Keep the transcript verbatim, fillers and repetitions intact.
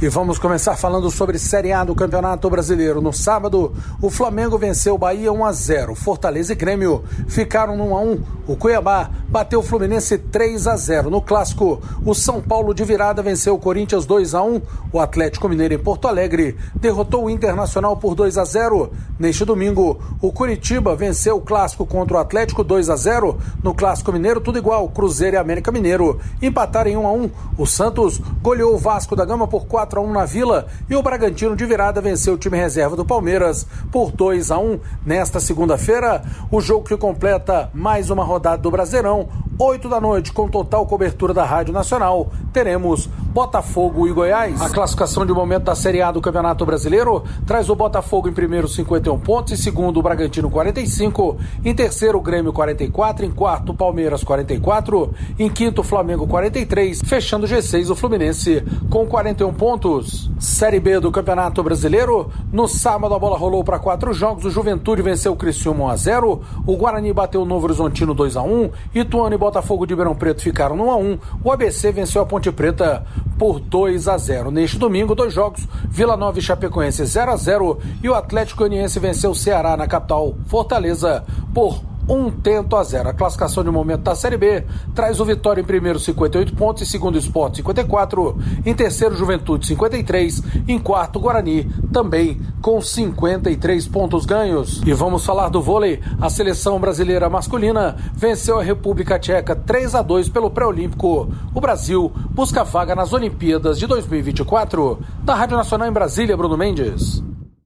E vamos começar falando sobre Série A do Campeonato Brasileiro. No sábado, o Flamengo venceu o Bahia um a zero. Fortaleza e Grêmio ficaram no um a um. O Cuiabá bateu o Fluminense três a zero. No Clássico, o São Paulo de virada venceu o Corinthians dois a um. O Atlético Mineiro em Porto Alegre derrotou o Internacional por dois a zero. Neste domingo, o Curitiba venceu o Clássico contra o Atlético dois a zero. No Clássico Mineiro, tudo igual. Cruzeiro e América Mineiro empataram em um a um. O Santos goleou o Vasco da Gama por quatro a um na Vila e o Bragantino de virada venceu o time reserva do Palmeiras por dois a um. Nesta segunda-feira, o jogo que completa mais uma rodada do Brasileirão, oito da noite, com total cobertura da Rádio Nacional, teremos Botafogo e Goiás. A classificação de momento da Série A do Campeonato Brasileiro traz o Botafogo em primeiro cinquenta e um pontos, em segundo o Bragantino quarenta e cinco, em terceiro o Grêmio quarenta e quatro, em quarto o Palmeiras quarenta e quatro, em quinto o Flamengo quarenta e três, fechando o G seis o Fluminense com quarenta e um pontos. Série B do Campeonato Brasileiro, no sábado a bola rolou para quatro jogos, o Juventude venceu o Criciúma um a zero, o Guarani bateu o Novo Horizontino dois a um, Ituano e Botafogo de Ribeirão Preto ficaram no um a um, o A B C venceu a Ponte Preta por dois a zero. Neste domingo, dois jogos, Vila Nova e Chapecoense zero a zero e o Atlético Goianiense venceu o Ceará na capital Fortaleza por um tento a zero. A classificação de momento da Série B traz o Vitória em primeiro cinquenta e oito pontos, em segundo Sport cinquenta e quatro, em terceiro Juventude cinquenta e três, em quarto Guarani também com cinquenta e três pontos ganhos. E vamos falar do vôlei. A seleção brasileira masculina venceu a República Tcheca três a dois pelo pré-olímpico. O Brasil busca vaga nas Olimpíadas de dois mil e vinte e quatro. Da Rádio Nacional em Brasília, Bruno Mendes.